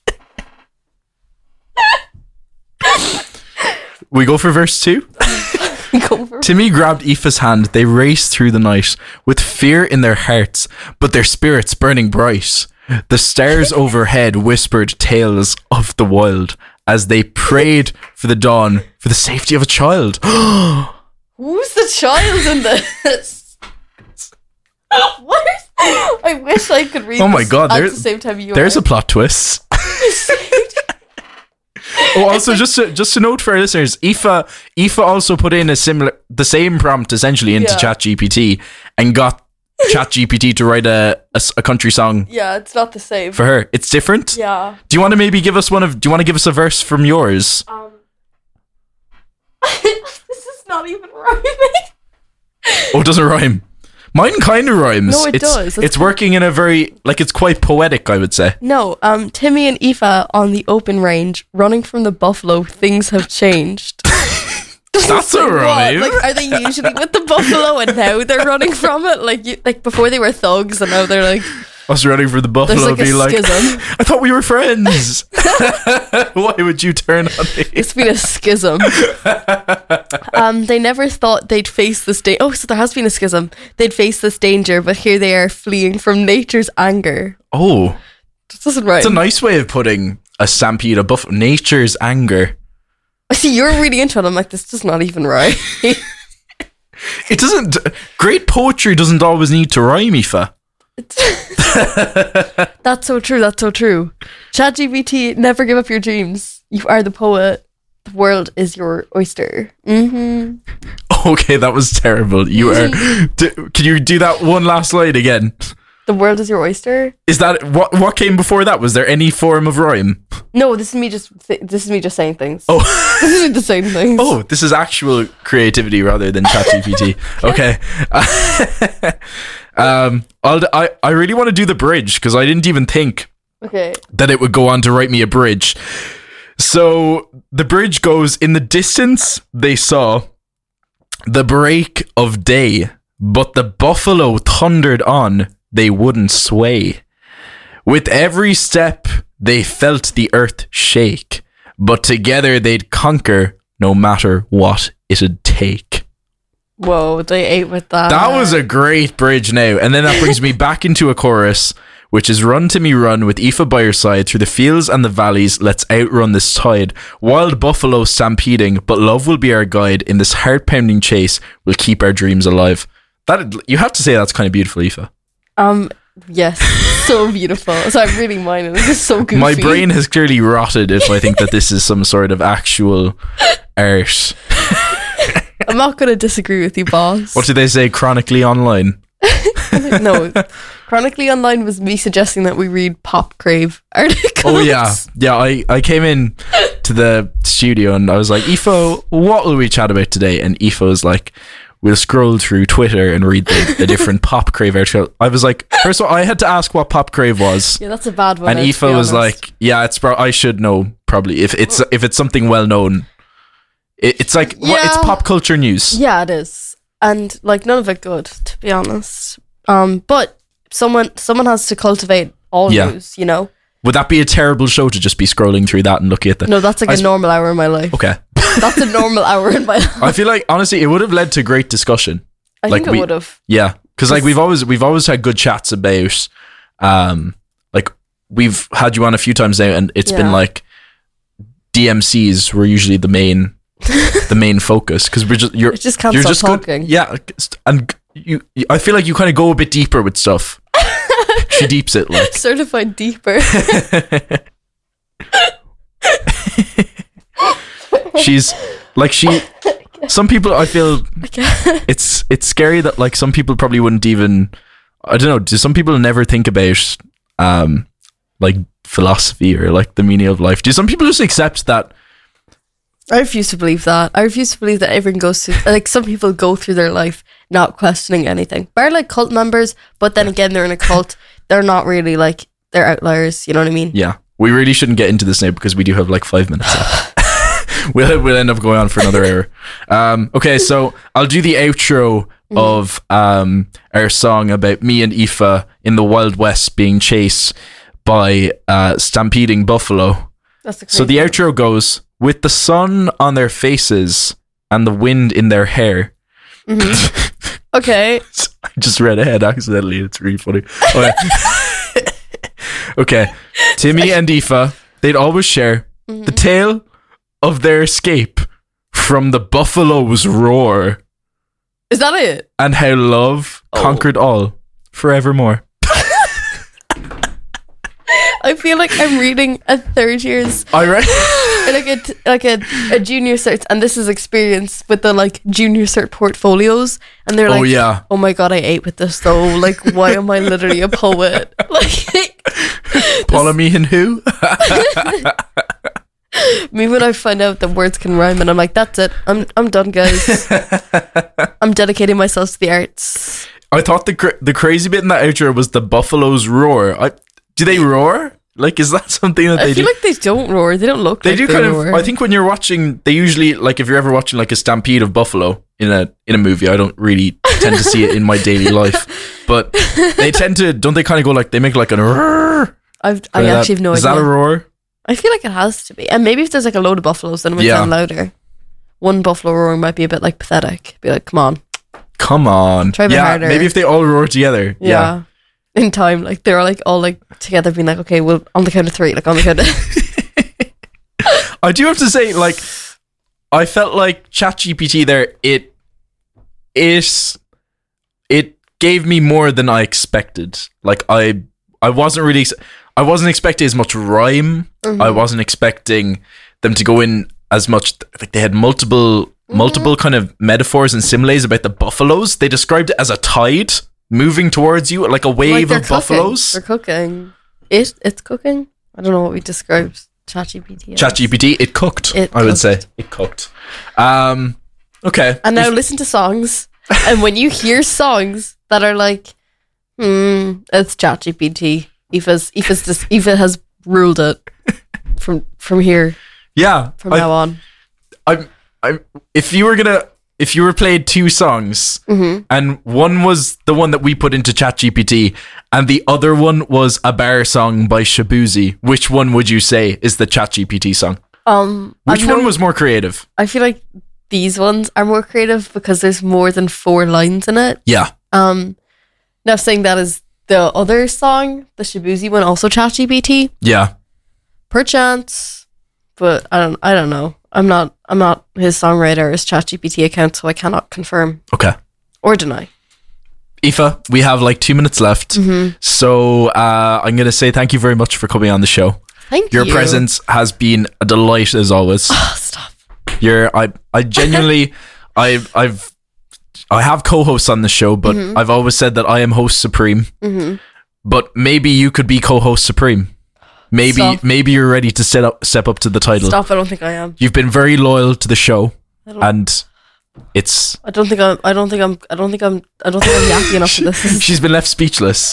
We go for verse two. Go for Timmy grabbed Aoife's hand. They raced through the night with fear in their hearts, but their spirits burning bright. The stars overhead whispered tales of the wild as they prayed for the dawn for the safety of a child. Who's the child in this? What is, I wish I could read Oh my this God, at there- the same time you There's are. a plot twist. Oh, also just to, just to note for our listeners, Aoife Aoife also put in a similar the same prompt essentially into Yeah. ChatGPT and got ChatGPT to write a, a s- a country song Yeah, it's not the same. for her. It's different. yeah. Do you want to maybe give us one of? Do you want to give us a verse from yours? Um, this is not even rhyming. Oh, it doesn't rhyme. Mine kind of rhymes. No, it it's, does. That's It's working in a very like it's quite poetic, I would say. No, um, Timmy and Aoife on the open range, running from the buffalo. Things have changed. That's a Like, what? rhyme. Like, are they usually with the buffalo and now they're running from it? Like, you, like before they were thugs and now they're like, Us running for the buffalo, there's like be a like, schism. I thought we were friends. Why would you turn on me? It's been a schism. Um, they never thought they'd face this danger. Oh, so there has been a schism. They'd face this danger, but here they are fleeing from nature's anger. Oh, This doesn't rhyme. it's a nice way of putting a stampede of buff- nature's anger. I see you're really into it. I'm like, this does not even rhyme. It doesn't. Great poetry doesn't always need to rhyme, Aoife. That's so true. That's so true. ChatGPT, never give up your dreams. You are the poet. The world is your oyster. Mm-hmm. Okay, that was terrible. You are. Do, can you do that one last line again? The world is your oyster. Is that what? What came before that? Was there any form of rhyme? No, this is me just. Th- this is me just saying things. Oh, This is me just saying things. oh, this is actual creativity rather than ChatGPT. Okay. um, I'll, I I really want to do the bridge because I didn't even think Okay. that it would go on to write me a bridge. So the bridge goes, in the distance they saw the break of day, but the buffalo thundered on, they wouldn't sway. With every step they felt the earth shake, but together they'd conquer no matter what it'd take. Whoa, they ate with that. That was a great bridge now. And then that brings me back into a chorus, which is run to me run with Aoife by your side through the fields and the valleys. Let's outrun this tide. Wild buffalo stampeding, but love will be our guide. In this heart-pounding chase, we'll keep our dreams alive. That you have to say that's kind of beautiful, Aoife. Um, yes, so beautiful. So I'm reading mine and this is so goofy. My brain has clearly rotted if I think that this is some sort of actual art. I'm not going to disagree with you, boss. What do they say? Chronically online. No, Chronically Online was me suggesting that we read Pop Crave articles. Oh yeah, yeah. I, I came in to the studio and I was like, Aoife, what will we chat about today? And Aoife was like, we'll scroll through Twitter and read the, the different Pop Crave articles. I was like, first of all, I had to ask what Pop Crave was. Yeah, that's a bad one. And to Aoife be was honest. like, yeah, it's pro- I should know probably if it's if it's something well known. It, it's like what, it's Yeah. pop culture news. Yeah, it is. And like none of it good, to be honest. Um, but someone someone has to cultivate all Yeah. news, you know? Would that be a terrible show to just be scrolling through that and looking at the? No, that's like I a sp- normal hour in my life. Okay. That's a normal hour in my life. I feel like honestly, it would have led to great discussion. I like think it we- would have. Yeah, because like we've always we've always had good chats about, um, like we've had you on a few times now, and it's been Yeah. like D M Cs were usually the main the main focus because we're just you're I just can't you're stop just good- talking. yeah, and you I feel like you kind of go a bit deeper with stuff. She deeps it like. Certified deeper. She's like she. Some people, I feel Okay. it's it's scary that like some people probably wouldn't even. I don't know. Do some people never think about um like philosophy or like the meaning of life? Do some people just accept that? I refuse to believe that. I refuse to believe that everyone goes through, like, some people go through their life not questioning anything. Bar like cult members, but then again, they're in a cult. They're not really like, they're outliers. You know what I mean? Yeah, we really shouldn't get into this now because we do have like five minutes left. we'll we'll end up going on for another hour. Um, okay, so I'll do the outro of um our song about me and Aoife in the Wild West being chased by uh stampeding buffalo. That's the So the crazy- outro goes, with the sun on their faces and the wind in their hair. Okay. I just read ahead accidentally. It's really funny. Okay. Okay. Timmy and Aoife, they'd always share the tale of their escape from the buffalo's roar Is that it? and how love Oh. conquered all forevermore. I feel like I'm reading a third year's, I read. like a, t- like a, a junior cert, and this is experience with the like junior cert portfolios, and they're like, Oh yeah. oh my god, I ate with this though. Like, why am I literally a poet? Like, Paula Meehan who? me when I find out that words can rhyme, and I'm like, that's it. I'm I'm done, guys. I'm dedicating myself to the arts. I thought the cra- the crazy bit in that outro was the buffalo's roar. I, do they roar? Like, is that something that I they feel do? like they don't roar. They don't look. They like do they kind roar. of. I think when you're watching, they usually like if you're ever watching like a stampede of buffalo in a in a movie. I don't really tend to see it in my daily life, but they tend to. Don't they kind of go like they make like an roar? I've, I Kinda actually that- have no Is idea. that a roar? I feel like it has to be. And maybe if there's like a load of buffaloes, then it would Yeah. sound louder. One buffalo roaring might be a bit like pathetic. Be like, come on. Come on. Try a bit yeah, harder. maybe if they all roar together. Yeah. Yeah. In time, like they're like all like together being like, okay, well, on the count of three, like on the count of I do have to say, like, I felt like ChatGPT there, it is it gave me more than I expected. Like I I wasn't really ex- I wasn't expecting as much rhyme. Mm-hmm. I wasn't expecting them to go in as much like they had multiple multiple kind of metaphors and similes about the buffaloes. They described it as a tide. moving towards you, like a wave they're of cooking. buffaloes. They're cooking. It it's cooking. I don't know what we described ChatGPT. as. ChatGPT, it cooked. It I would cooked. say it cooked. Um, okay. And now listen to songs, and when you hear songs that are like, hmm, it's ChatGPT. Aoife's Aoife's just Aoife has ruled it from from here Yeah. from I, now on. I'm. I'm. If you were gonna, if you were played two songs, Mm-hmm. and one was the one that we put into ChatGPT, and the other one was a bar song by Shabuzi, which one would you say is the ChatGPT song? Um, Which I one know- was more creative? I feel like these ones are more creative because there's more than four lines in it. Yeah. Um, now saying that is the other song, the Shabuzi one, also ChatGPT, Yeah. perchance, but I don't, I don't know. I'm not, I'm not his songwriter or his ChatGPT account, so I cannot confirm Okay. or deny. Aoife, we have like two minutes left. Mm-hmm. So uh, I'm going to say thank you very much for coming on the show. Thank Your you. presence has been a delight as always. Oh, stop. You're, I, I genuinely, I, I've, I have co-hosts on the show, but Mm-hmm. I've always said that I am host supreme. Mm-hmm. But maybe you could be co-host supreme. Maybe, Stop. maybe you're ready to set up, step up to the title. Stop. I don't think I am. You've been very loyal to the show, I don't, and it's. I don't think I'm, I don't think I'm, I don't think I'm, I don't think I'm yappy enough for this. She's been left speechless.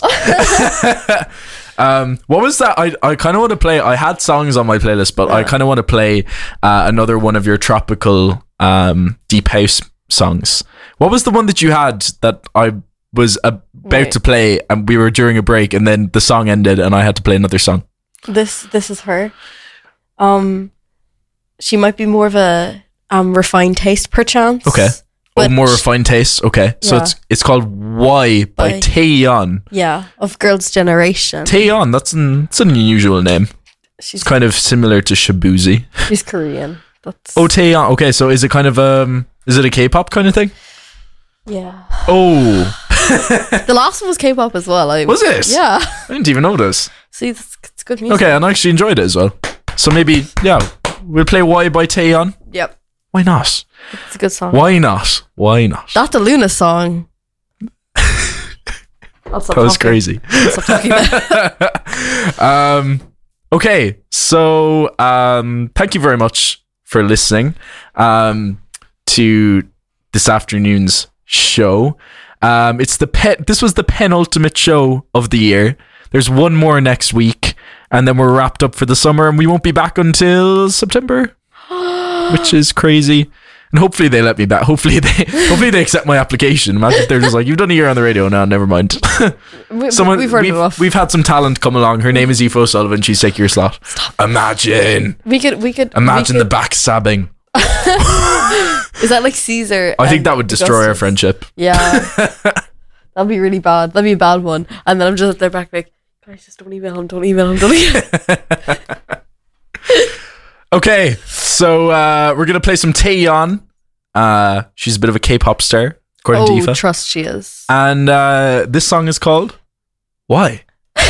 um, what was that? I, I kind of want to play. I had songs on my playlist, but I Yeah. kind of want to play uh, another one of your tropical um, deep house songs. What was the one that you had that I was about Right. to play, and we were during a break, and then the song ended, and I had to play another song? This this is her. Um, she might be more of a um refined taste, perchance. Okay. Oh, But more sh- refined taste. Okay, so Yeah. it's it's called "Why" by By- Taeyeon. Yeah, of Girls' Generation. Taeyeon. That's an it's an unusual name. she's It's kind of similar to Shabuzi. she's Korean. That's Oh, Taeyeon. Okay, so is it kind of um is it a K-pop kind of thing? yeah. Oh, The last one was K-pop as well. I, Was it? Yeah. I didn't even know this. See, it's, it's good music. Okay, and I actually enjoyed it as well. So maybe yeah, we'll play "Why" by Taeyeon. Yep, Why not? it's a good song. Why not? Why not? That's a Luna song. I'll stop That was talking. crazy. I'll stop talking now. um okay, so um thank you very much for listening um to this afternoon's show. Um it's the pe- this was the penultimate show of the year. There's one more next week, and then we're wrapped up for the summer, and we won't be back until September, which is crazy. And hopefully they let me back. Hopefully they hopefully they accept my application. Imagine if they're just like, "You've done a year on the radio now, never mind." We, Someone we've heard we've, enough. we've had some talent come along. Her name is Aoife O'Sullivan. She's taking your slot. Imagine, we could, we could. imagine we the backstabbing. could, Is that like Caesar? I think and that would destroy our Augustus? friendship. Yeah, that'd be really bad. That'd be a bad one. And then I'm just at their back, like, guys, just don't email him. Don't email him. Don't email him. Okay, so uh, we're gonna play some Taeyeon. Uh, she's a bit of a K-pop star, according Oh, to Aoife. trust she is. And uh, this song is called "Why."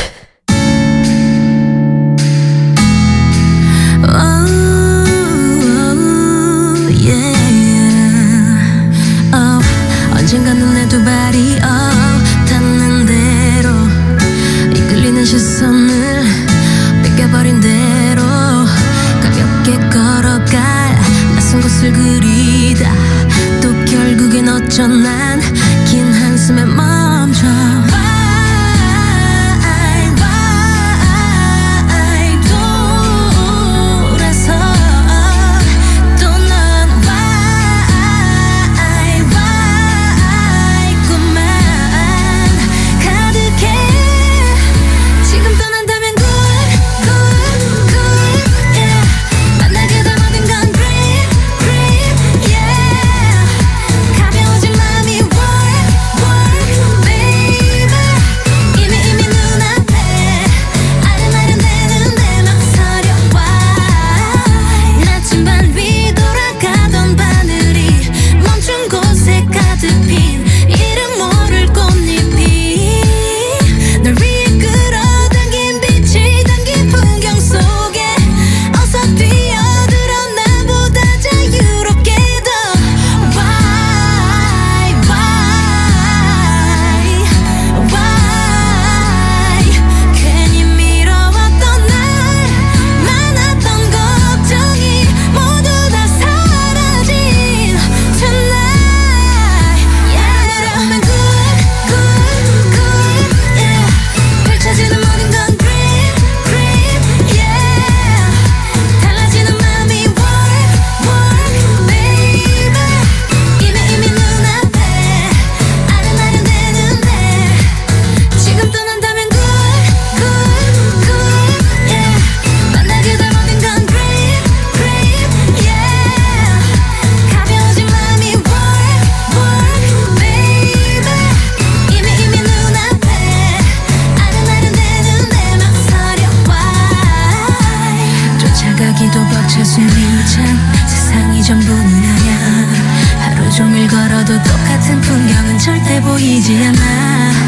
Oh, yeah. Oh, 언젠가 눈에 두 발이 oh, 닿는 대로 이끌리는 시선을 뺏겨버린 대로 가볍게 걸어갈 낯선 곳을 그리다 또 결국엔 어쩌난 긴 한숨에 멈춰 Why, why 돌아서 또 넌 why, why 꿈만 가득해 지금 떠난다면 good, good, good, yeah 만나게 될 모든 건 dream, dream, yeah 가벼워진 마음이 why 여기도 벅차 숨이 찬 세상이 전부는 아냐. 하루 종일 걸어도 똑같은 풍경은 절대 보이지 않아.